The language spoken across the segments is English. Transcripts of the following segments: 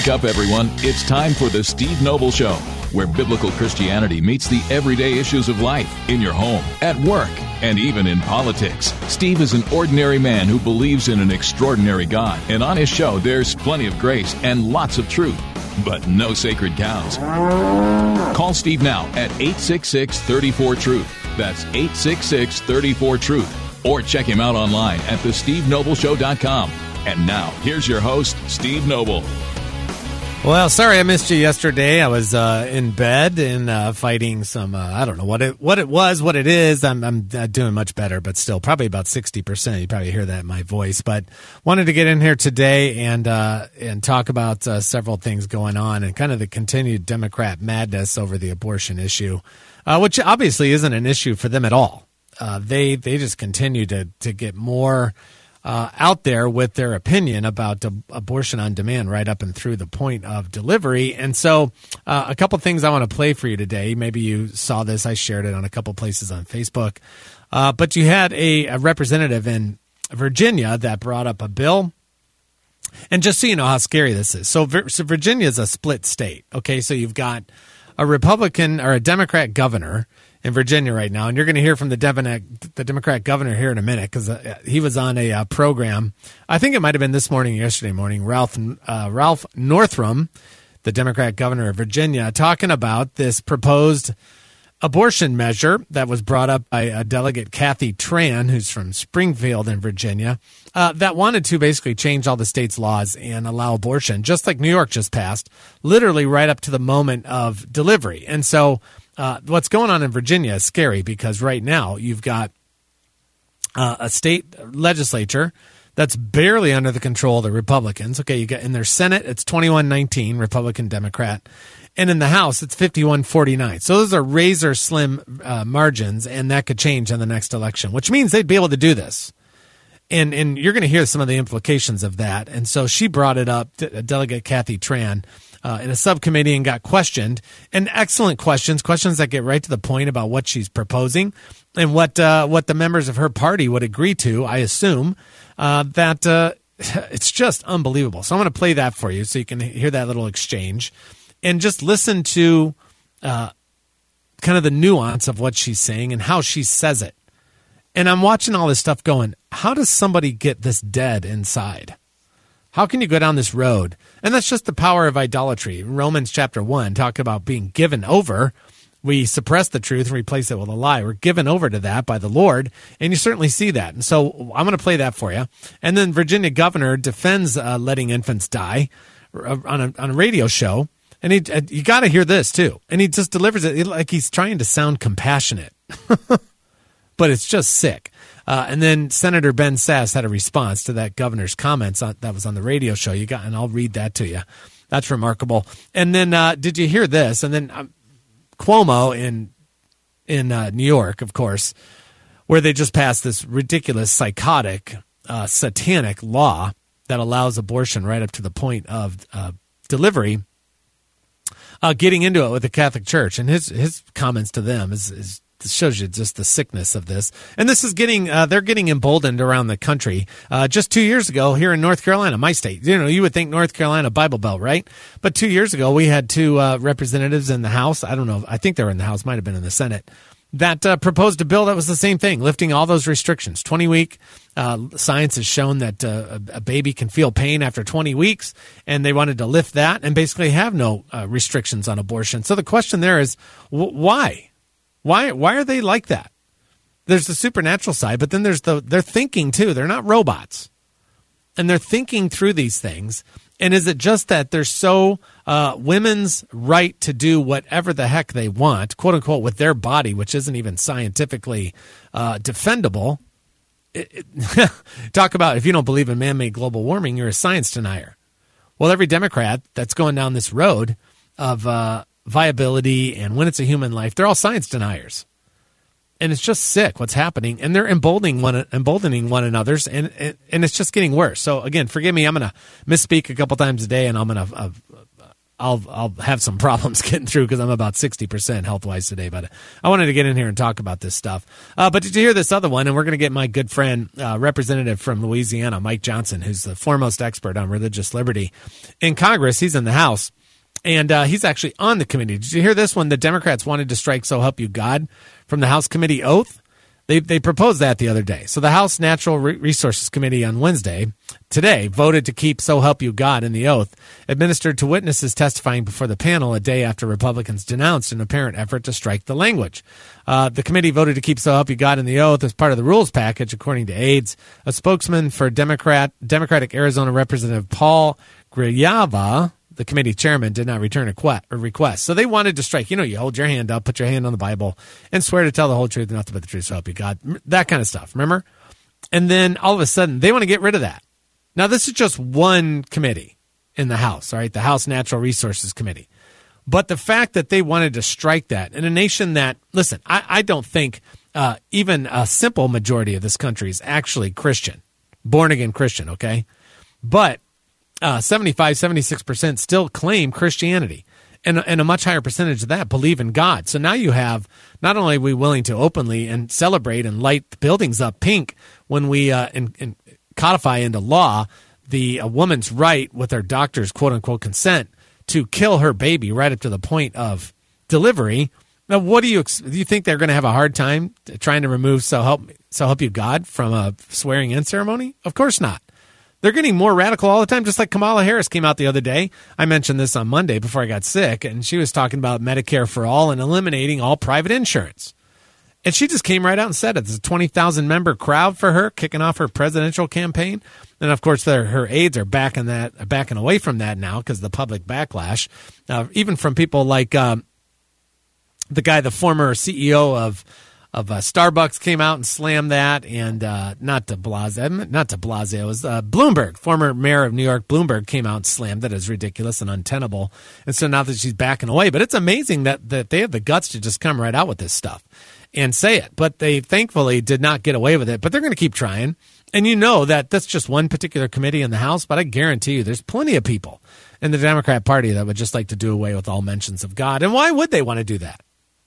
Wake up, everyone. It's time for the Steve Noble Show, where biblical Christianity meets the everyday issues of life in your home, at work, and even in politics. Steve is an ordinary man who believes in an extraordinary God, and on his show, there's plenty of grace and lots of truth, but no sacred cows. Call Steve now at 866-34-TRUTH. That's 866-34-TRUTH. Or check him out online at thestevenobleshow.com. And now, here's your host, Steve Noble. Well, sorry I missed you yesterday. I was in bed and fighting some, I don't know what it is. I'm doing much better, but still probably about 60%. You probably hear that in my voice. But wanted to get in here today and talk about several things going on and kind of the continued Democrat madness over the abortion issue, which obviously isn't an issue for them at all. They just continue to get more out there with their opinion about abortion on demand right up and through the point of delivery. And so a couple things I want to play for you today. Maybe you saw this. I shared it on a couple places on Facebook. But you had a representative in Virginia that brought up a bill. And just so you know how scary this is. So Virginia is a split state. Okay, so you've got a Republican or a Democrat governor in Virginia right now, and you're going to hear from the Democrat governor here in a minute because he was on a program. I think it might have been this morning, yesterday morning. Ralph Northam, the Democrat governor of Virginia, talking about this proposed abortion measure that was brought up by Delegate Kathy Tran, who's from Springfield in Virginia, that wanted to basically change all the state's laws and allow abortion, just like New York just passed, literally right up to the moment of delivery. And so what's going on in Virginia is scary because right now you've got a state legislature that's barely under the control of the Republicans. Okay, you got in their Senate, it's 21-19, Republican, Democrat. And in the House, it's 51-49. So those are razor slim margins, and that could change in the next election, which means they'd be able to do this. And you're going to hear some of the implications of that. And so she brought it up, Delegate Kathy Tran, in a subcommittee and got questioned. And excellent questions that get right to the point about what she's proposing and what the members of her party would agree to, I assume, that it's just unbelievable. So I'm going to play that for you so you can hear that little exchange. And just listen to kind of the nuance of what she's saying and how she says it. And I'm watching all this stuff going, how does somebody get this dead inside? How can you go down this road? And that's just the power of idolatry. Romans chapter 1 talked about being given over. We suppress the truth and replace it with a lie. We're given over to that by the Lord, and you certainly see that. And so I'm going to play that for you. And then Virginia governor defends letting infants die on a radio show. And you got to hear this, too. And he just delivers it like he's trying to sound compassionate. But it's just sick. And then Senator Ben Sasse had a response to that governor's comments that was on the radio show. And I'll read that to you. That's remarkable. And then did you hear this? And then Cuomo in New York, of course, where they just passed this ridiculous, psychotic, satanic law that allows abortion right up to the point of delivery. Getting into it with the Catholic Church, and his comments to them is shows you just the sickness of this. And this is they're getting emboldened around the country. Just 2 years ago here in North Carolina, my state, you would think North Carolina Bible Belt, right? But 2 years ago, we had two representatives in the House. I don't know. I think they were in the House, might have been in the Senate, that proposed a bill that was the same thing, lifting all those restrictions. 20-week science has shown that a baby can feel pain after 20 weeks, and they wanted to lift that and basically have no restrictions on abortion. So the question there is, why? Why are they like that? There's the supernatural side, but then there's they're thinking too. They're not robots, and they're thinking through these things. And is it just that they're so women's right to do whatever the heck they want, quote unquote, with their body, which isn't even scientifically defendable? Talk about if you don't believe in man-made global warming, you're a science denier. Well, every Democrat that's going down this road of viability and when it's a human life, they're all science deniers. And it's just sick what's happening, and they're emboldening one another's, and it's just getting worse. So again, forgive me, I'm going to misspeak a couple times a day, and I'm going to I'll have some problems getting through because I'm about 60% health-wise today. But I wanted to get in here and talk about this stuff. But did you hear this other one? And we're going to get my good friend, representative from Louisiana, Mike Johnson, who's the foremost expert on religious liberty in Congress. He's in the House, and he's actually on the committee. Did you hear this one? The Democrats wanted to strike "So Help You God" from the House committee oath. They proposed that the other day. So the House Natural Resources Committee on today, voted to keep "So Help You God" in the oath administered to witnesses testifying before the panel a day after Republicans denounced an apparent effort to strike the language. The committee voted to keep "So Help You God" in the oath as part of the rules package, according to aides. A spokesman for Democratic Arizona Representative Paul Grijalva, the committee chairman, did not return a request. So they wanted to strike. You hold your hand up, put your hand on the Bible, and swear to tell the whole truth and nothing but the truth, so help you God. That kind of stuff, remember? And then all of a sudden, they want to get rid of that. Now, this is just one committee in the House, all right, the House Natural Resources Committee. But the fact that they wanted to strike that in a nation that, listen, I don't think even a simple majority of this country is actually Christian, born-again Christian, okay? But 76% still claim Christianity, and a much higher percentage of that believe in God. So now you have, not only are we willing to openly and celebrate and light the buildings up pink when we and codify into law the woman's right with her doctor's quote-unquote consent to kill her baby right up to the point of delivery. Now, what do you think they're going to have a hard time trying to remove "So help you God" from a swearing-in ceremony? Of course not. They're getting more radical all the time, just like Kamala Harris came out the other day. I mentioned this on Monday before I got sick, and she was talking about Medicare for all and eliminating all private insurance. And she just came right out and said it. There's a 20,000-member crowd for her, kicking off her presidential campaign. And, of course, her aides are backing away from that now because of the public backlash, even from people like the former CEO of Starbucks came out and slammed that, and not de Blasio, it was Bloomberg, former mayor of New York, Bloomberg, came out and slammed it as ridiculous and untenable. And so now that she's backing away, but it's amazing that they have the guts to just come right out with this stuff and say it. But they thankfully did not get away with it, but they're going to keep trying. And you know that that's just one particular committee in the House, but I guarantee you there's plenty of people in the Democrat Party that would just like to do away with all mentions of God. And why would they want to do that?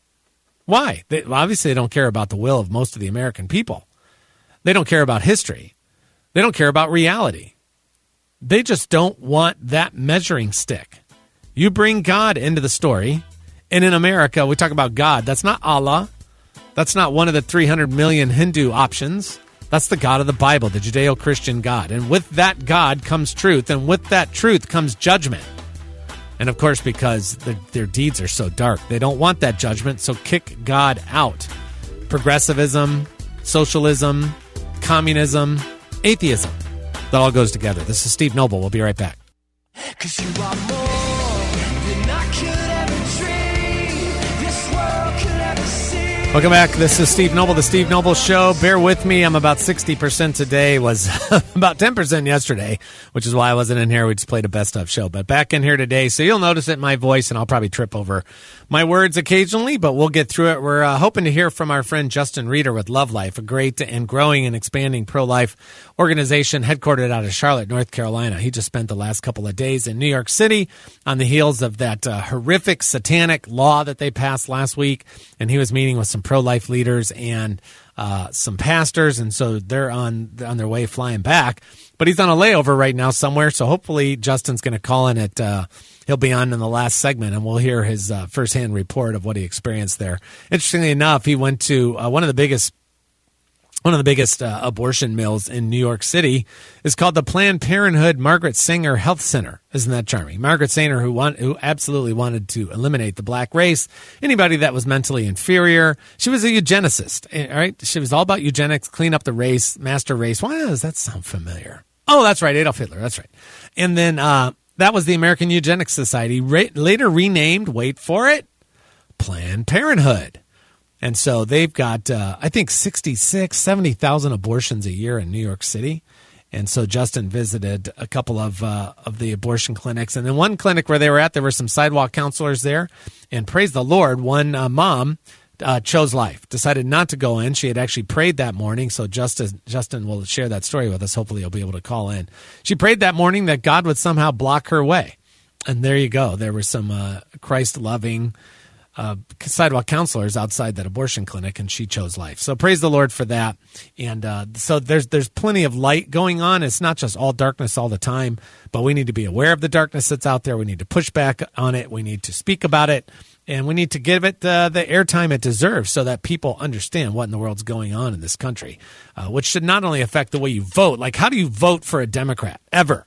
Why? Obviously, they don't care about the will of most of the American people. They don't care about history. They don't care about reality. They just don't want that measuring stick. You bring God into the story, and in America, we talk about God. That's not Allah. That's not one of the 300 million Hindu options. That's the God of the Bible, the Judeo-Christian God. And with that God comes truth, and with that truth comes judgment. And, of course, because their deeds are so dark, they don't want that judgment, so kick God out. Progressivism, socialism, communism, atheism, that all goes together. This is Steve Noble. We'll be right back. 'Cause you are more than I could ever dream, this world could ever see. Welcome back. This is Steve Noble, The Steve Noble Show. Bear with me. I'm about 60% today. Was about 10% yesterday, which is why I wasn't in here. We just played a best of show. But back in here today, so you'll notice it in my voice, and I'll probably trip over my words occasionally, but we'll get through it. We're hoping to hear from our friend Justin Reeder with Love Life, a great and growing and expanding pro-life organization headquartered out of Charlotte, North Carolina. He just spent the last couple of days in New York City on the heels of that horrific satanic law that they passed last week, and he was meeting with some pro-life leaders and some pastors, and so they're on their way flying back. But he's on a layover right now somewhere, so hopefully Justin's going to call in at he'll be on in the last segment, and we'll hear his firsthand report of what he experienced there. Interestingly enough, he went to one of the biggest abortion mills in New York City. Is called the Planned Parenthood Margaret Sanger Health Center. Isn't that charming? Margaret Sanger, who absolutely wanted to eliminate the black race, anybody that was mentally inferior. She was a eugenicist, all right? She was all about eugenics, clean up the race, master race. Why does that sound familiar? Oh, that's right, Adolf Hitler, that's right. And then that was the American Eugenics Society, later renamed, wait for it, Planned Parenthood. And so they've got, I think, 70,000 abortions a year in New York City. And so Justin visited a couple of the abortion clinics. And then one clinic where they were at, there were some sidewalk counselors there. And praise the Lord, one mom chose life, decided not to go in. She had actually prayed that morning. So Justin will share that story with us. Hopefully he'll be able to call in. She prayed that morning that God would somehow block her way. And there you go. There were some Christ-loving sidewalk counselors outside that abortion clinic, and she chose life. So praise the Lord for that. And so there's plenty of light going on. It's not just all darkness all the time, but we need to be aware of the darkness that's out there. We need to push back on it. We need to speak about it, and we need to give it the airtime it deserves so that people understand what in the world's going on in this country, which should not only affect the way you vote. Like, how do you vote for a Democrat ever?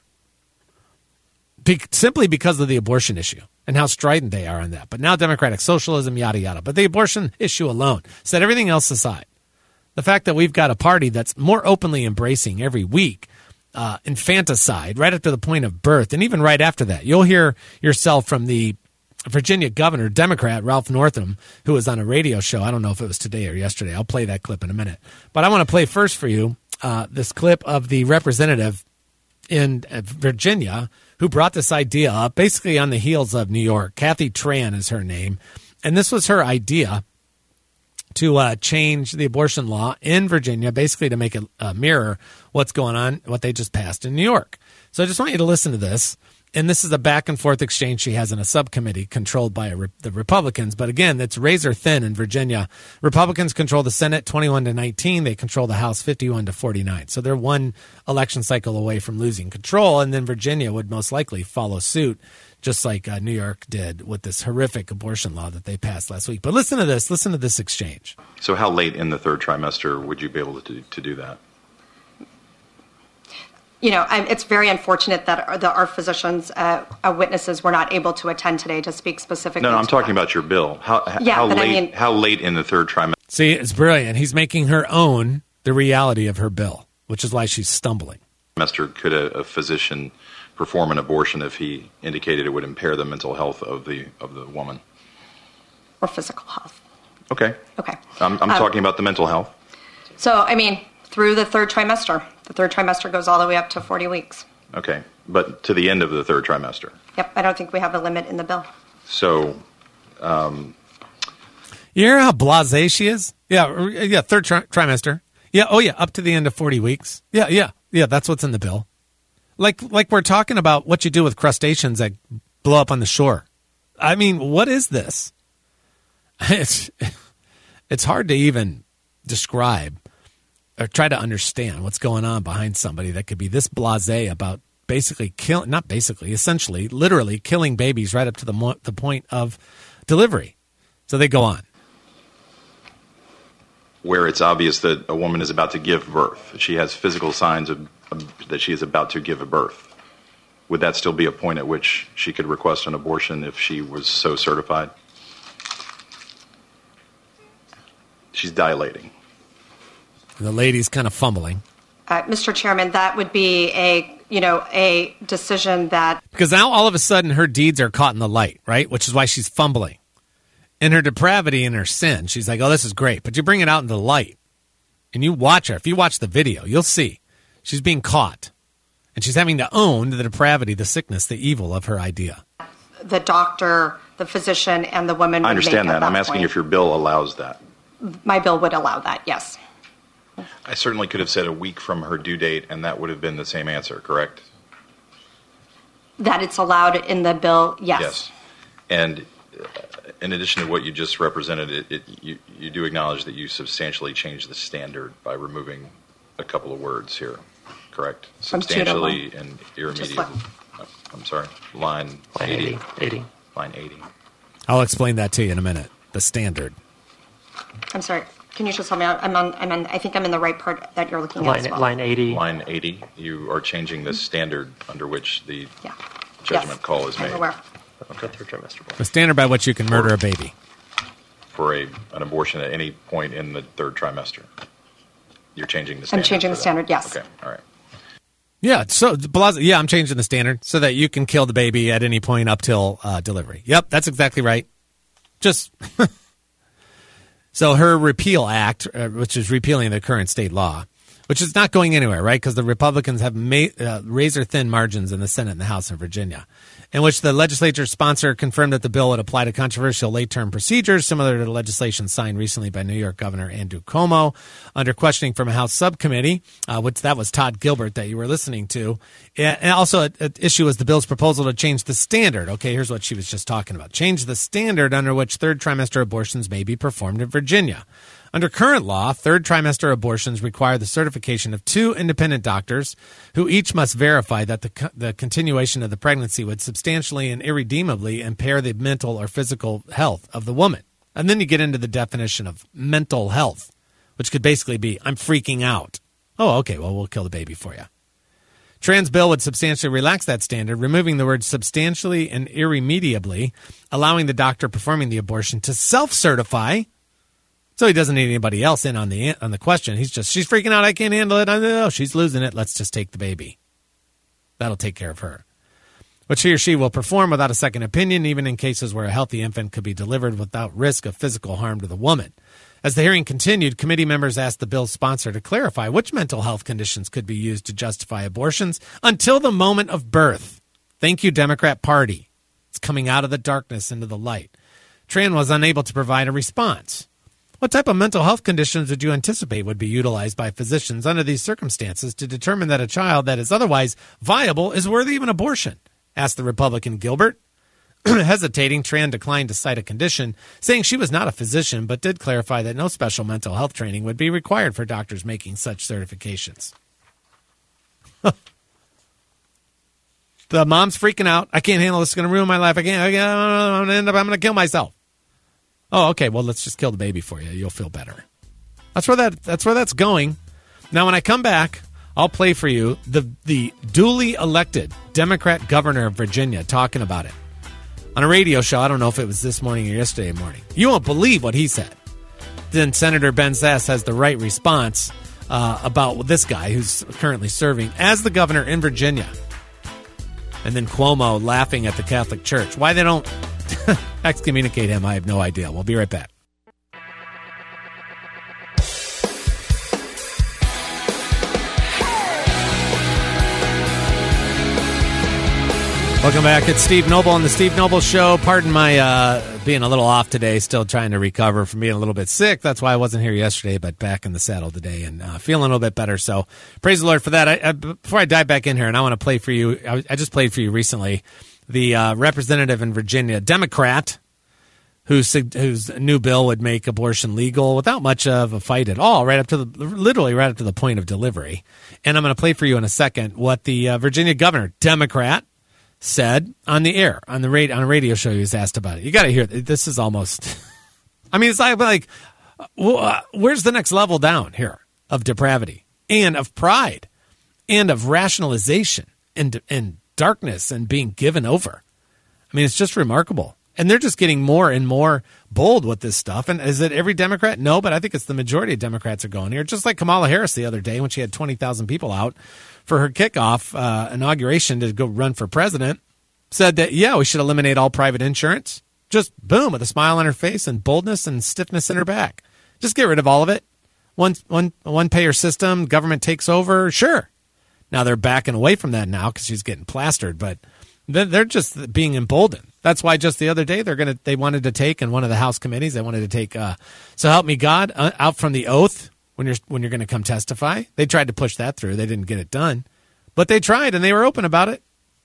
Simply because of the abortion issue and how strident they are on that. But now democratic socialism, yada, yada. But the abortion issue alone, set everything else aside. The fact that we've got a party that's more openly embracing every week infanticide right up to the point of birth, and even right after that. You'll hear yourself from the Virginia governor, Democrat Ralph Northam, who was on a radio show. I don't know if it was today or yesterday. I'll play that clip in a minute. But I want to play first for you this clip of the representative in Virginia who brought this idea up basically on the heels of New York. Kathy Tran is her name. And this was her idea to change the abortion law in Virginia, basically to make it mirror what's going on, what they just passed in New York. So I just want you to listen to this. And this is a back and forth exchange she has in a subcommittee controlled by the Republicans. But again, it's razor thin in Virginia. Republicans control the Senate 21-19. They control the House 51-49. So they're one election cycle away from losing control. And then Virginia would most likely follow suit, just like New York did with this horrific abortion law that they passed last week. But listen to this. Listen to this exchange. So how late in the third trimester would you be able to do that? You know, it's very unfortunate that our physicians, witnesses, were not able to attend today to speak specifically. No, I'm talking about your bill. How late in the third trimester? See, it's brilliant. He's making her own the reality of her bill, which is why she's stumbling. Could a physician perform an abortion if he indicated it would impair the mental health of the woman? Or physical health. Okay. Okay. I'm talking about the mental health. So, I mean, through the third trimester. The third trimester goes all the way up to 40 weeks. Okay. But to the end of the third trimester? Yep. I don't think we have a limit in the bill. So, you hear how blasé she is? Yeah, third trimester. Yeah, oh yeah, up to the end of 40 weeks. Yeah, that's what's in the bill. Like we're talking about what you do with crustaceans that blow up on the shore. I mean, what is this? It's hard to even describe or try to understand what's going on behind somebody that could be this blasé about essentially, literally killing babies right up to the point of delivery. So they go on. Where it's obvious that a woman is about to give birth. She has physical signs that she is about to give a birth. Would that still be a point at which she could request an abortion if she was so certified? She's dilating. The lady's kind of fumbling. Mr. Chairman, that would be a decision that... Because now all of a sudden her deeds are caught in the light, right? Which is why she's fumbling. In her depravity and her sin, she's like, oh, this is great. But you bring it out into the light, and you watch her. If you watch the video, you'll see she's being caught. And she's having to own the depravity, the sickness, the evil of her idea. The doctor, the physician, and the woman would I understand make that. I'm asking if your bill allows that. My bill would allow that, yes. I certainly could have said a week from her due date, and that would have been the same answer, correct? That it's allowed in the bill, yes. Yes. And in addition to what you just represented, you do acknowledge that you substantially changed the standard by removing a couple of words here, correct? Substantially and irremediably. I'm sorry, line 80. Line 80. I'll explain that to you in a minute. The standard. I'm sorry. Can you just tell me? I think I'm in the right part that you're looking at as well. Line 80. Line 80. You are changing the standard under which the judgment call is made. I'm aware. Okay. Third trimester. The standard by which you can murder a baby. For an abortion at any point in the third trimester. You're changing the standard. I'm changing the standard, yes. Okay, all right. Yeah, I'm changing the standard so that you can kill the baby at any point up till delivery. Yep, that's exactly right. Just... So her repeal act, which is repealing the current state law, which is not going anywhere, right? Because the Republicans have razor-thin margins in the Senate and the House in Virginia, in which the legislature's sponsor confirmed that the bill would apply to controversial late-term procedures, similar to the legislation signed recently by New York Governor Andrew Cuomo. Under questioning from a House subcommittee, which that was Todd Gilbert that you were listening to, and also an issue was the bill's proposal to change the standard. Okay, here's what she was just talking about. Change the standard under which third trimester abortions may be performed in Virginia. Under current law, third trimester abortions require the certification of 2 independent doctors who each must verify that the continuation of the pregnancy would substantially and irredeemably impair the mental or physical health of the woman. And then you get into the definition of mental health, which could basically be, I'm freaking out. Oh, okay, well, we'll kill the baby for you. Tran's bill would substantially relax that standard, removing the word substantially and irremediably, allowing the doctor performing the abortion to self-certify. So he doesn't need anybody else in on the question. She's freaking out. I can't handle it. Oh, she's losing it. Let's just take the baby. That'll take care of her. Which he or she will perform without a second opinion, even in cases where a healthy infant could be delivered without risk of physical harm to the woman. As the hearing continued, committee members asked the bill's sponsor to clarify which mental health conditions could be used to justify abortions until the moment of birth. Thank you, Democrat Party. It's coming out of the darkness into the light. Tran was unable to provide a response. What type of mental health conditions would you anticipate would be utilized by physicians under these circumstances to determine that a child that is otherwise viable is worthy of an abortion? Asked the Republican Gilbert. Hesitating, Tran declined to cite a condition, saying she was not a physician, but did clarify that no special mental health training would be required for doctors making such certifications. The mom's freaking out. I can't handle this. It's going to ruin my life. I'm going to kill myself. Oh, okay. Well, let's just kill the baby for you. You'll feel better. That's where that's going. Now, when I come back, I'll play for you the duly elected Democrat governor of Virginia talking about it on a radio show. I don't know if it was this morning or yesterday morning. You won't believe what he said. Then Senator Ben Sasse has the right response about this guy who's currently serving as the governor in Virginia. And then Cuomo laughing at the Catholic Church. Why they don't excommunicate him, I have no idea. We'll be right back. Welcome back. It's Steve Noble on the Steve Noble Show. Pardon my being a little off today, still trying to recover from being a little bit sick. That's why I wasn't here yesterday, but back in the saddle today and feeling a little bit better. So praise the Lord for that. Before I dive back in here, and I want to play for you, I just played for you recently, the representative in Virginia, Democrat, whose new bill would make abortion legal without much of a fight at all, literally right up to the point of delivery. And I'm going to play for you in a second what the Virginia governor, Democrat, said on the air, on a radio show. He was asked about it. You got to hear this. Is almost, I mean, it's like where's the next level down here of depravity and of pride and of rationalization and darkness and being given over? I mean, it's just remarkable. And they're just getting more and more bold with this stuff. And is it every Democrat? No, but I think it's the majority of Democrats are going here. Just like Kamala Harris the other day when she had 20,000 people out for her kickoff inauguration to go run for president, said that, yeah, we should eliminate all private insurance. Just boom, with a smile on her face and boldness and stiffness in her back. Just get rid of all of it. One payer system, government takes over. Sure. Now they're backing away from that now because she's getting plastered, but they're just being emboldened. That's why just the other day they wanted to take in one of the House committees, they wanted to take So Help Me God out from the oath when you're going to come testify. They tried to push that through. They didn't get it done, but they tried and they were open about it.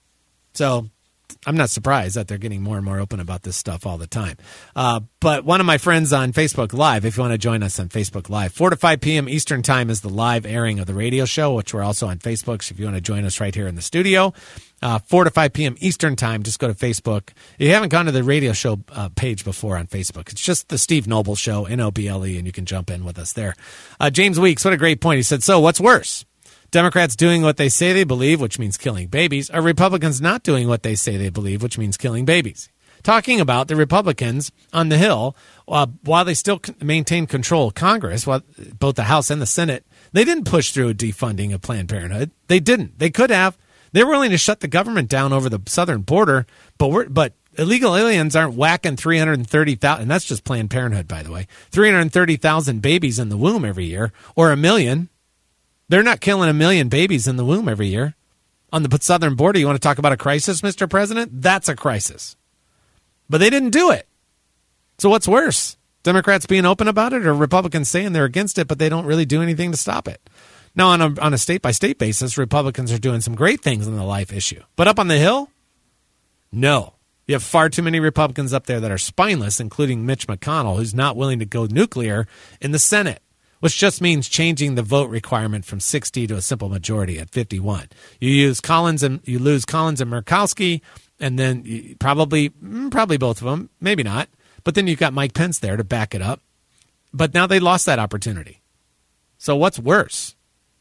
So I'm not surprised that they're getting more and more open about this stuff all the time. But one of my friends on Facebook Live, if you want to join us on Facebook Live, 4 to 5 p.m. Eastern Time is the live airing of the radio show, which we're also on Facebook. So if you want to join us right here in the studio, 4 to 5 p.m. Eastern Time, just go to Facebook. If you haven't gone to the radio show page before on Facebook, it's just the Steve Noble Show, Noble, and you can jump in with us there. James Weeks, what a great point. He said, so what's worse? Democrats doing what they say they believe, which means killing babies, or Republicans not doing what they say they believe, which means killing babies? Talking about the Republicans on the Hill, while they still maintain control of Congress, both the House and the Senate, they didn't push through a defunding of Planned Parenthood. They didn't. They could have. They were willing to shut the government down over the southern border, but illegal aliens aren't whacking 330,000, and that's just Planned Parenthood, by the way, 330,000 babies in the womb every year, or 1 million. They're not killing 1 million babies in the womb every year. On the southern border, you want to talk about a crisis, Mr. President? That's a crisis. But they didn't do it. So what's worse? Democrats being open about it, or Republicans saying they're against it, but they don't really do anything to stop it? Now, on a state-by-state basis, Republicans are doing some great things on the life issue. But up on the Hill? No. You have far too many Republicans up there that are spineless, including Mitch McConnell, who's not willing to go nuclear in the Senate, which just means changing the vote requirement from 60 to a simple majority at 51. You lose Collins and Murkowski, and then probably both of them, maybe not. But then you've got Mike Pence there to back it up. But now they lost that opportunity. So what's worse?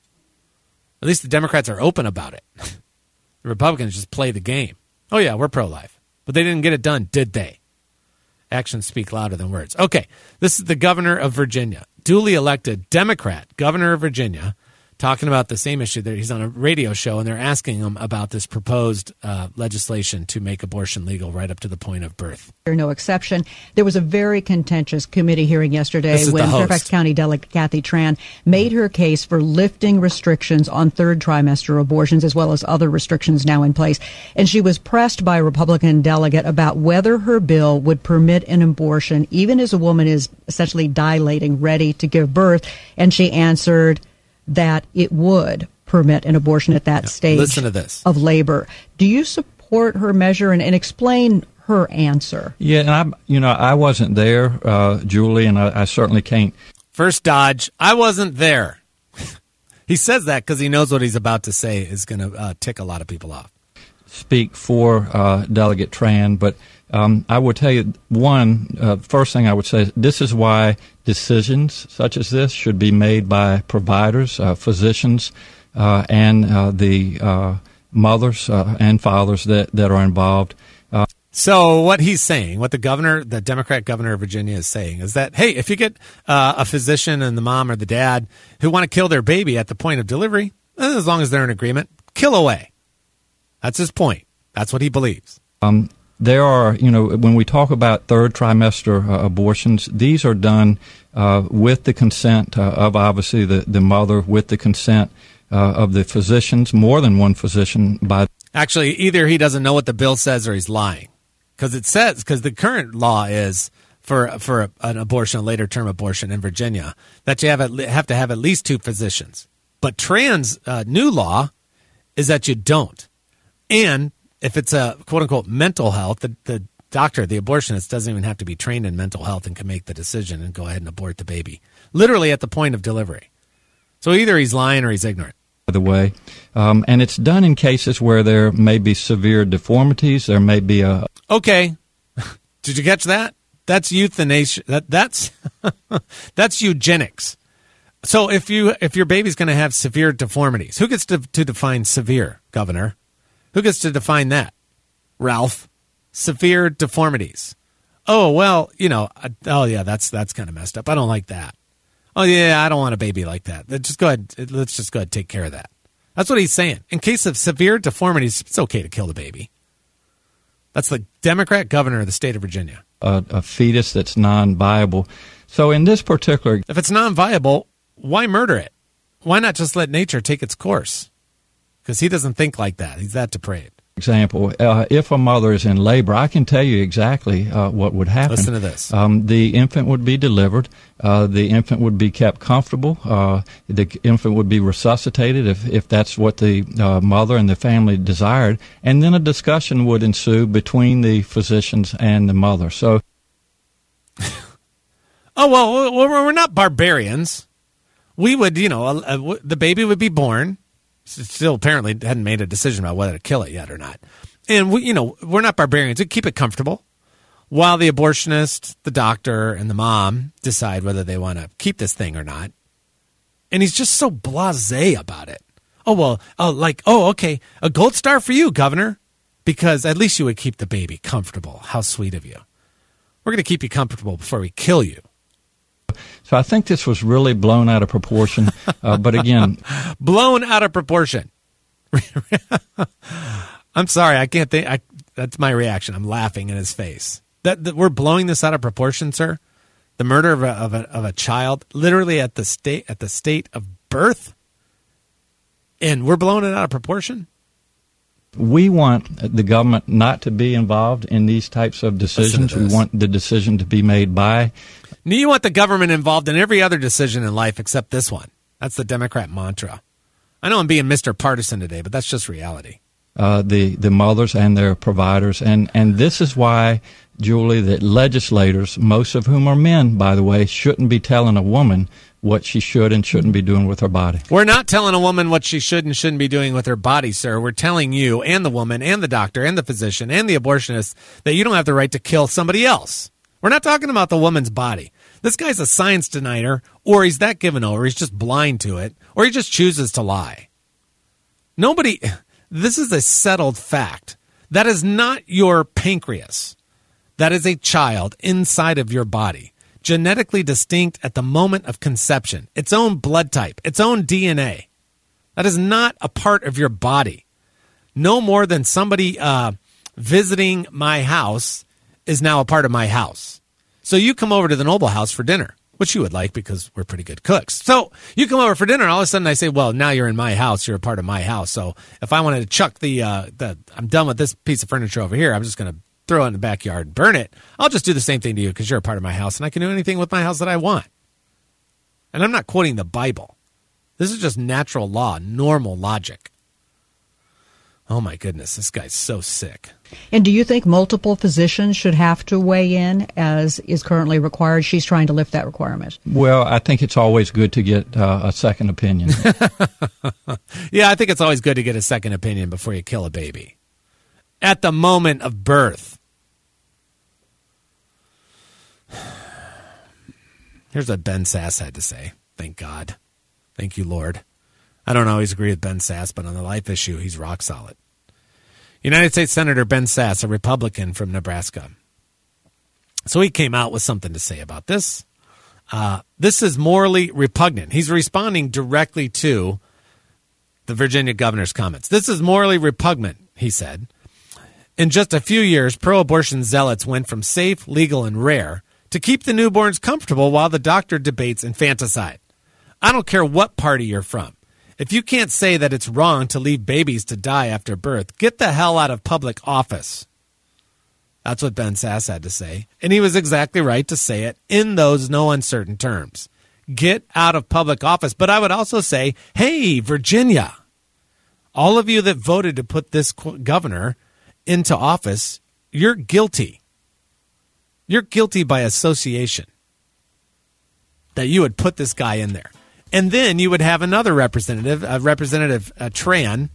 At least the Democrats are open about it. The Republicans just play the game. Oh, yeah, we're pro-life. But they didn't get it done, did they? Actions speak louder than words. Okay, this is the governor of Virginia, duly elected Democrat governor of Virginia, talking about the same issue. He's on a radio show, and they're asking him about this proposed legislation to make abortion legal right up to the point of birth. No exception. There was a very contentious committee hearing yesterday when Fairfax County Delegate Kathy Tran made her case for lifting restrictions on third trimester abortions, as well as other restrictions now in place. And she was pressed by a Republican delegate about whether her bill would permit an abortion even as a woman is essentially dilating, ready to give birth. And she answered that it would permit an abortion at that stage Listen to this. of labor. Do you support her measure and explain her answer? Yeah, and I wasn't there, Julie, and I certainly can't. First dodge, I wasn't there. He says that because he knows what he's about to say is going to tick a lot of people off. Speak for Delegate Tran, but I would tell you, first thing I would say, this is why decisions such as this should be made by providers, physicians, and the mothers and fathers that are involved. So what he's saying, what the Democrat governor of Virginia is saying is that, hey, if you get a physician and the mom or the dad who want to kill their baby at the point of delivery, as long as they're in agreement, kill away. That's his point. That's what he believes. There are, when we talk about third trimester abortions, these are done with the consent of obviously the mother, with the consent of the physicians, more than one physician. Actually, either he doesn't know what the bill says or he's lying. Because the current law is for an abortion, a later term abortion in Virginia, that you have to have at least two physicians. But Tran's new law is that you don't. And if it's a quote-unquote mental health, the doctor, the abortionist, doesn't even have to be trained in mental health and can make the decision and go ahead and abort the baby, literally at the point of delivery. So either he's lying or he's ignorant. By the way, and it's done in cases where there may be severe deformities. There may be a... Okay. Did you catch that? That's euthanasia. That's that's eugenics. So if your baby's going to have severe deformities, who gets to define severe, Governor? Who gets to define that? Ralph. Severe deformities. Oh, well, that's kind of messed up. I don't like that. Oh, yeah, I don't want a baby like that. Let's just go ahead and take care of that. That's what he's saying. In case of severe deformities, it's okay to kill the baby. That's the Democrat governor of the state of Virginia. A fetus that's non-viable. So in this particular... If it's non-viable, why murder it? Why not just let nature take its course? Because he doesn't think like that. He's that depraved. Example, if a mother is in labor, I can tell you exactly what would happen. Listen to this. The infant would be delivered. The infant would be kept comfortable. The infant would be resuscitated if that's what the mother and the family desired. And then a discussion would ensue between the physicians and the mother. So, we're not barbarians. We would, the baby would be born. Still apparently hadn't made a decision about whether to kill it yet or not. And we're not barbarians. We keep it comfortable while the abortionist, the doctor, and the mom decide whether they want to keep this thing or not. And he's just so blasé about it. Okay, a gold star for you, Governor, because at least you would keep the baby comfortable. How sweet of you. We're going to keep you comfortable before we kill you. So I think this was really blown out of proportion. But again... blown out of proportion. I'm sorry. I can't think. That's my reaction. I'm laughing in his face. That we're blowing this out of proportion, sir? The murder of a child, literally at the state of birth? And we're blowing it out of proportion? We want the government not to be involved in these types of decisions. We want the decision to be made by... You want the government involved in every other decision in life except this one. That's the Democrat mantra. I know I'm being Mr. Partisan today, but that's just reality. The mothers and their providers. And this is why, Julie, that legislators, most of whom are men, by the way, shouldn't be telling a woman what she should and shouldn't be doing with her body. We're not telling a woman what she should and shouldn't be doing with her body, sir. We're telling you and the woman and the doctor and the physician and the abortionist that you don't have the right to kill somebody else. We're not talking about the woman's body. This guy's a science denier, or he's that given over, he's just blind to it, or he just chooses to lie. This is a settled fact. That is not your pancreas. That is a child inside of your body, genetically distinct at the moment of conception, its own blood type, its own DNA. That is not a part of your body. No more than somebody visiting my house is now a part of my house. So you come over to the Noble house for dinner, which you would like because we're pretty good cooks. So you come over for dinner, and all of a sudden I say, well, now you're in my house. You're a part of my house. So if I wanted to chuck I'm done with this piece of furniture over here, I'm just going to throw it in the backyard and burn it. I'll just do the same thing to you because you're a part of my house, and I can do anything with my house that I want. And I'm not quoting the Bible. This is just natural law, normal logic. Oh, my goodness, this guy's so sick. And do you think multiple physicians should have to weigh in, as is currently required? She's trying to lift that requirement. Well, I think it's always good to get a second opinion. Yeah, I think it's always good to get a second opinion before you kill a baby. At the moment of birth. Here's what Ben Sass had to say. Thank God. Thank you, Lord. I don't always agree with Ben Sass, but on the life issue, he's rock solid. United States Senator Ben Sass, a Republican from Nebraska. So he came out with something to say about this. This is morally repugnant. He's responding directly to the Virginia governor's comments. This is morally repugnant, he said. In just a few years, pro-abortion zealots went from safe, legal, and rare to keep the newborns comfortable while the doctor debates infanticide. I don't care what party you're from. If you can't say that it's wrong to leave babies to die after birth, get the hell out of public office. That's what Ben Sass had to say. And he was exactly right to say it in those no uncertain terms. Get out of public office. But I would also say, hey, Virginia, all of you that voted to put this governor into office, you're guilty. You're guilty by association that you would put this guy in there. And then you would have another representative, Representative Tran,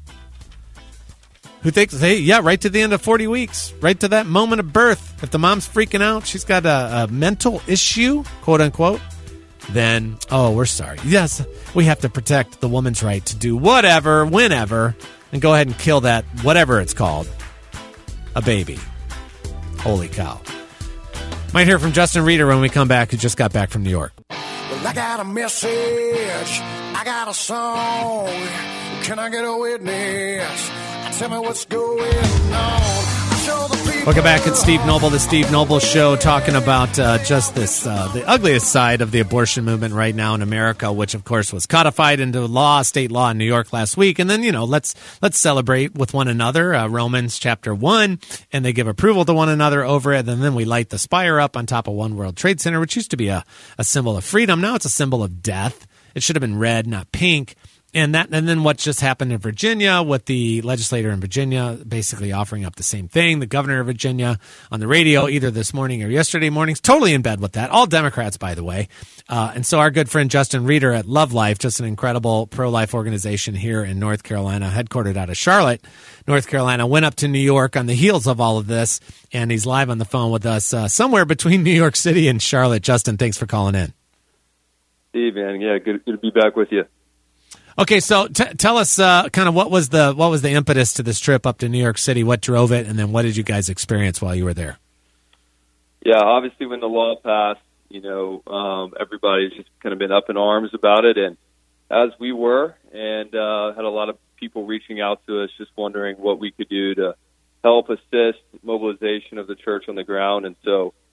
who thinks, hey, yeah, right to the end of 40 weeks, right to that moment of birth. If the mom's freaking out, she's got a mental issue, quote unquote, then, oh, we're sorry. Yes, we have to protect the woman's right to do whatever, whenever, and go ahead and kill that, whatever it's called, a baby. Holy cow. Might hear from Justin Reeder when we come back, who just got back from New York. Well, I got a message, I got a song, can I get a witness? Tell me what's going on. Welcome back. It's Steve Noble, the Steve Noble Show, talking about just this, the ugliest side of the abortion movement right now in America, which, of course, was codified into law, state law in New York last week. And then, let's celebrate with one another, Romans chapter 1, and they give approval to one another over it. And then we light the spire up on top of One World Trade Center, which used to be a symbol of freedom. Now it's a symbol of death. It should have been red, not pink. And then what just happened in Virginia with the legislator in Virginia basically offering up the same thing. The governor of Virginia on the radio either this morning or yesterday morning, totally in bed with that. All Democrats, by the way. And so our good friend Justin Reeder at Love Life, just an incredible pro-life organization here in North Carolina, headquartered out of Charlotte, North Carolina, went up to New York on the heels of all of this. And he's live on the phone with us somewhere between New York City and Charlotte. Justin, thanks for calling in. Steve, man. Yeah, good to be back with you. Okay, so tell us kind of what was the impetus to this trip up to New York City? What drove it, and then what did you guys experience while you were there? Yeah, obviously when the law passed, everybody's just kind of been up in arms about it, and as we were, and had a lot of people reaching out to us, just wondering what we could do to help assist mobilization of the church on the ground. And so,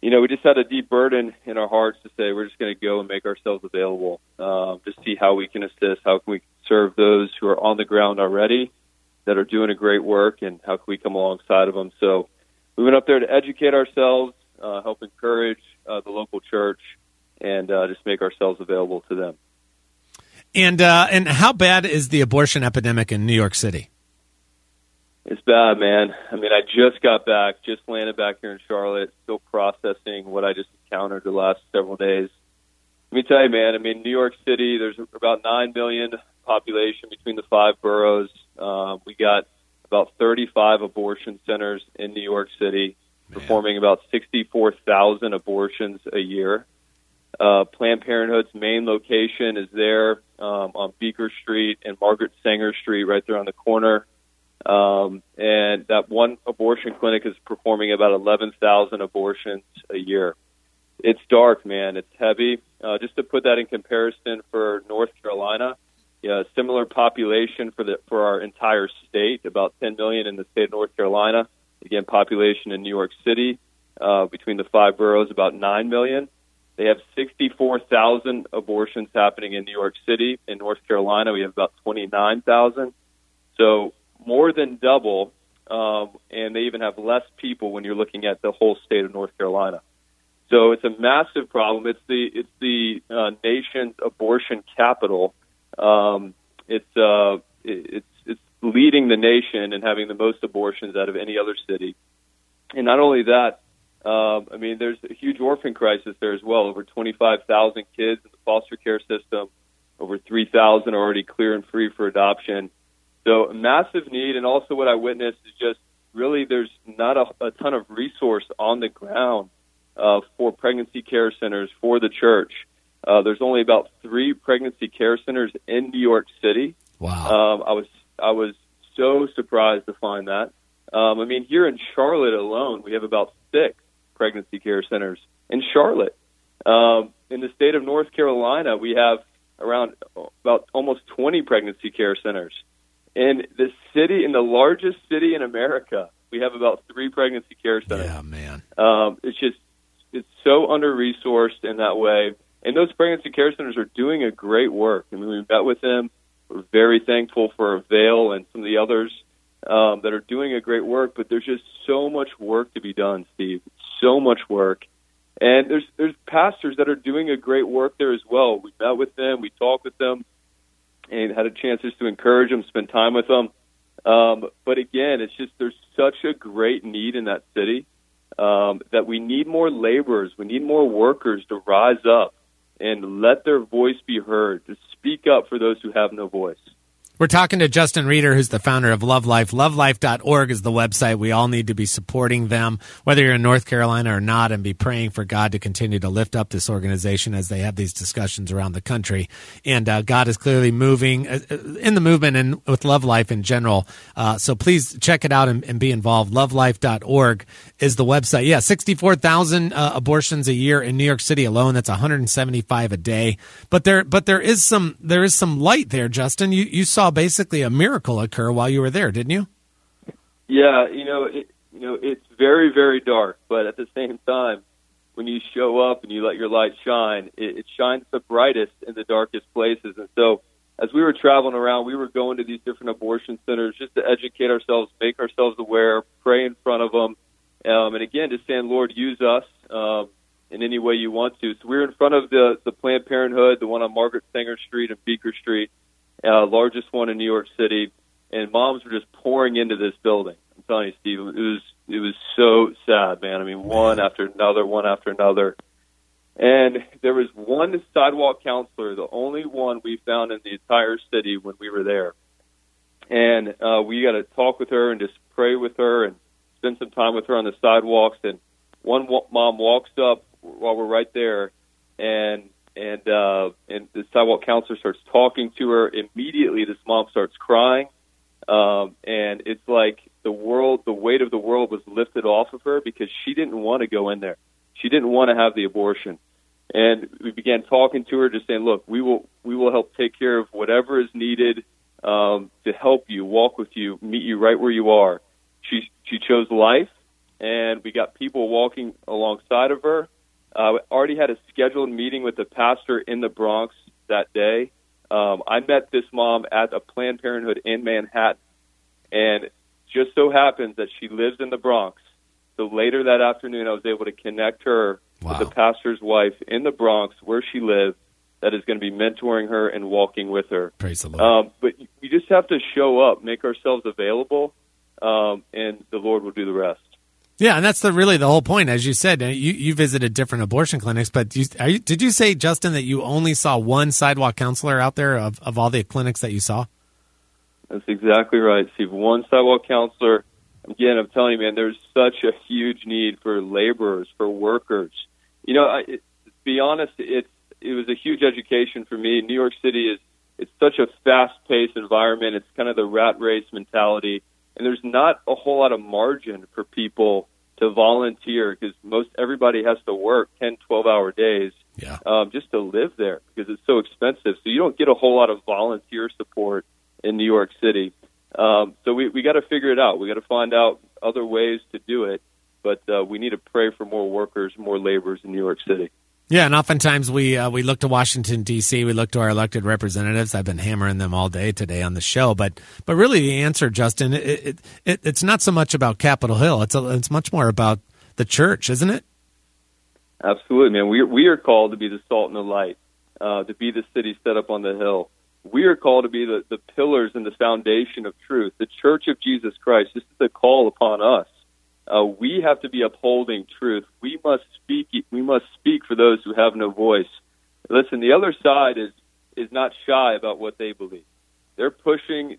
we just had a deep burden in our hearts to say we're just going to go and make ourselves available to see how we can assist, how can we serve those who are on the ground already that are doing a great work, and how can we come alongside of them. So we went up there to educate ourselves, help encourage the local church, and just make ourselves available to them. And how bad is the abortion epidemic in New York City? It's bad, man. I mean, I just got back, just landed back here in Charlotte, still processing what I just encountered the last several days. Let me tell you, man, I mean, New York City, there's about 9 million population between the 5 boroughs. We got about 35 abortion centers in New York City, performing about 64,000 abortions a year. Planned Parenthood's main location is there on Beaker Street and Margaret Sanger Street, right there on the corner. And that one abortion clinic is performing about 11,000 abortions a year. It's dark, man. It's heavy. Just to put that in comparison for North Carolina, similar population for our entire state, about 10 million in the state of North Carolina. Again, population in New York City, between the 5 boroughs, about 9 million. They have 64,000 abortions happening in New York City. In North Carolina, we have about 29,000. So more than double, and they even have less people when you're looking at the whole state of North Carolina. So it's a massive problem. It's the nation's abortion capital. It's leading the nation and having the most abortions out of any other city. And not only that, I mean, there's a huge orphan crisis there as well. Over 25,000 kids in the foster care system. Over 3,000 are already clear and free for adoption. So a massive need. And also what I witnessed is just really there's not a ton of resource on the ground for pregnancy care centers for the church. There's only about 3 pregnancy care centers in New York City. Wow. I was so surprised to find that. I mean, here in Charlotte alone, we have about 6 pregnancy care centers in Charlotte. In the state of North Carolina, we have about almost 20 pregnancy care centers. In the largest city in America, we have about 3 pregnancy care centers. Yeah, man. It's so under-resourced in that way. And those pregnancy care centers are doing a great work. I mean, we met with them. We're very thankful for Avail and some of the others that are doing a great work. But there's just so much work to be done, Steve. So much work. And there's pastors that are doing a great work there as well. We met with them. We talked with them and had a chance just to encourage them, spend time with them. But again, it's just there's such a great need in that city that we need more laborers. We need more workers to rise up and let their voice be heard, to speak up for those who have no voice. We're talking to Justin Reeder, who's the founder of Love Life. LoveLife.org is the website. We all need to be supporting them, whether you're in North Carolina or not, and be praying for God to continue to lift up this organization as they have these discussions around the country. And God is clearly moving in the movement and with Love Life in general. So please check it out and be involved. LoveLife.org is the website. Yeah, 64,000 abortions a year in New York City alone. That's 175 a day. But there is some light there, Justin. You saw basically a miracle occur while you were there, didn't you? Yeah, it's very, very dark, but at the same time, when you show up and you let your light shine, it shines the brightest in the darkest places. And so as we were traveling around, we were going to these different abortion centers just to educate ourselves, make ourselves aware, pray in front of them, and again, just saying, Lord, use us in any way you want to. So we were in front of the Planned Parenthood, the one on Margaret Sanger Street and Beaker Street, largest one in New York City, and moms were just pouring into this building. I'm telling you, Steve, it was so sad, man. I mean, one after another. And there was one sidewalk counselor, the only one we found in the entire city when we were there. And we got to talk with her and just pray with her and spend some time with her on the sidewalks. And one mom walks up while we're right there, and the sidewalk counselor starts talking to her. Immediately, this mom starts crying, and it's like the weight of the world was lifted off of her because she didn't want to go in there. She didn't want to have the abortion, and we began talking to her, just saying, "Look, we will help take care of whatever is needed to help you, walk with you, meet you right where you are." She chose life. and we got people walking alongside of her. Already had a scheduled meeting with the pastor in the Bronx that day. I met this mom at a Planned Parenthood in Manhattan, and just so happens that she lives in the Bronx. So later that afternoon, I was able to connect her with the pastor's wife in the Bronx, where she lives, that is going to be mentoring her and walking with her. Praise the Lord. But we just have to show up, make ourselves available, and the Lord will do the rest. Yeah, and that's really the whole point. As you said, you visited different abortion clinics, but did you say, Justin, that you only saw one sidewalk counselor out there of all the clinics that you saw? That's exactly right, Steve. One sidewalk counselor. Again, I'm telling you, man, there's such a huge need for laborers, for workers. To be honest, it was a huge education for me. New York City it's such a fast-paced environment. It's kind of the rat race mentality. And there's not a whole lot of margin for people to volunteer because everybody has to work 10, 12-hour days just to live there because it's so expensive. So you don't get a whole lot of volunteer support in New York City. So we got to figure it out. We got to find out other ways to do it. But we need to pray for more workers, more laborers in New York City. Yeah, and oftentimes we look to Washington, D.C., we look to our elected representatives. I've been hammering them all day today on the show. But really the answer, Justin, it's not so much about Capitol Hill. It's much more about the church, isn't it? Absolutely, man. We are called to be the salt and the light, to be the city set up on the hill. We are called to be the pillars and the foundation of truth, the Church of Jesus Christ. This is a call upon us. We have to be upholding truth. We must speak. We must speak for those who have no voice. Listen, the other side is not shy about what they believe. They're pushing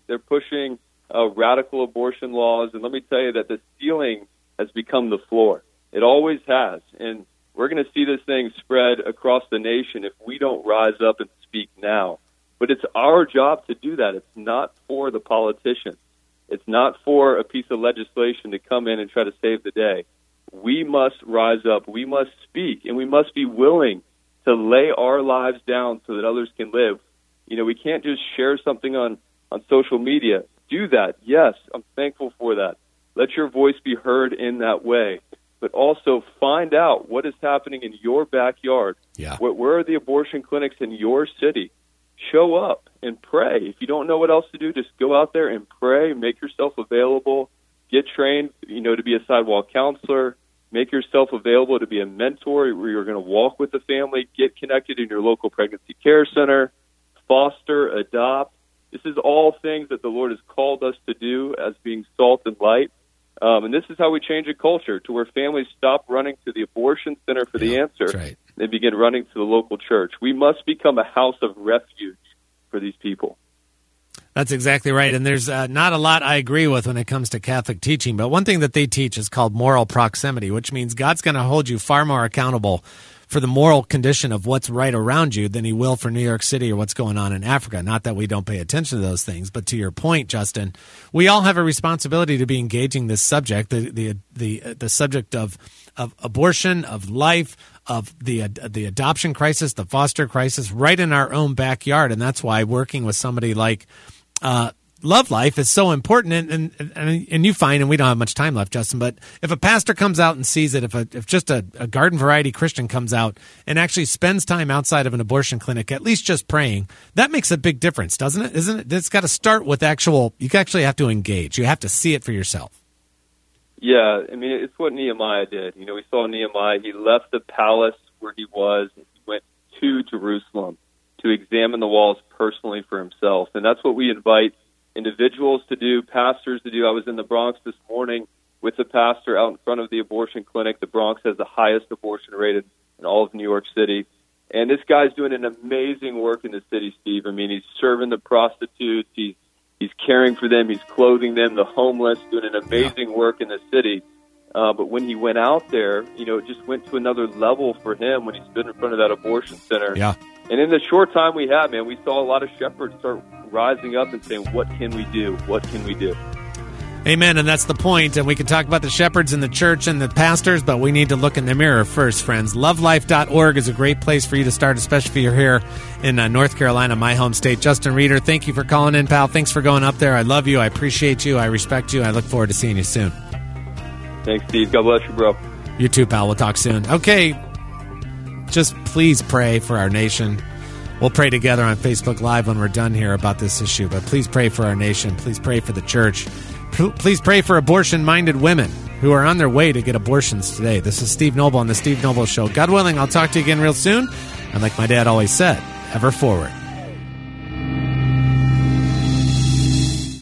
radical abortion laws, and let me tell you that the ceiling has become the floor. It always has, and we're going to see this thing spread across the nation if we don't rise up and speak now. But it's our job to do that. It's not for the politicians. It's not for a piece of legislation to come in and try to save the day. We must rise up. We must speak, and we must be willing to lay our lives down so that others can live. We can't just share something on social media. Do that. Yes, I'm thankful for that. Let your voice be heard in that way. But also find out what is happening in your backyard. Yeah. Where are the abortion clinics in your city? Show up and pray. If you don't know what else to do, just go out there and pray. Make yourself available. Get trained, to be a sidewalk counselor. Make yourself available to be a mentor where you're going to walk with the family. Get connected in your local pregnancy care center. Foster, adopt. This is all things that the Lord has called us to do as being salt and light. And this is how we change a culture to where families stop running to the abortion center for the answer. Right. They begin running to the local church. We must become a house of refuge for these people. That's exactly right. And there's not a lot I agree with when it comes to Catholic teaching. But one thing that they teach is called moral proximity, which means God's going to hold you far more accountable for the moral condition of what's right around you than he will for New York City or what's going on in Africa. Not that we don't pay attention to those things, but to your point, Justin, we all have a responsibility to be engaging this subject, the subject of abortion, of life, of the adoption crisis, the foster crisis, right in our own backyard. And that's why working with somebody like Love Life is so important, and you find, and we don't have much time left, Justin, but if a pastor comes out and sees it, if just a garden variety Christian comes out and actually spends time outside of an abortion clinic, at least just praying, that makes a big difference, doesn't it? Isn't it? It's got to start with you actually have to engage. You have to see it for yourself. Yeah, I mean, it's what Nehemiah did. We saw Nehemiah, he left the palace where he was, and he went to Jerusalem to examine the walls personally for himself, and that's what we invite individuals to do, pastors to do. I was in the Bronx this morning with the pastor out in front of the abortion clinic. The Bronx has the highest abortion rate in all of New York City. And this guy's doing an amazing work in the city, Steve. I mean, he's serving the prostitutes. He's caring for them. He's clothing them, the homeless, doing an amazing work in the city. But when he went out there, it just went to another level for him when he stood in front of that abortion center. Yeah. And in the short time we had, man, we saw a lot of shepherds start rising up and saying, what can we do? What can we do? Amen, and that's the point. And we can talk about the shepherds and the church and the pastors, but we need to look in the mirror first, friends. LoveLife.org is a great place for you to start, especially if you're here in North Carolina, my home state. Justin Reeder, thank you for calling in, pal. Thanks for going up there. I love you. I appreciate you. I respect you. I look forward to seeing you soon. Thanks, Steve. God bless you, bro. You too, pal. We'll talk soon. Okay, just please pray for our nation. We'll pray together on Facebook Live when we're done here about this issue, but please pray for our nation. Please pray for the church. Please pray for abortion-minded women who are on their way to get abortions today. This is Steve Noble on The Steve Noble Show. God willing, I'll talk to you again real soon. And like my dad always said, ever forward.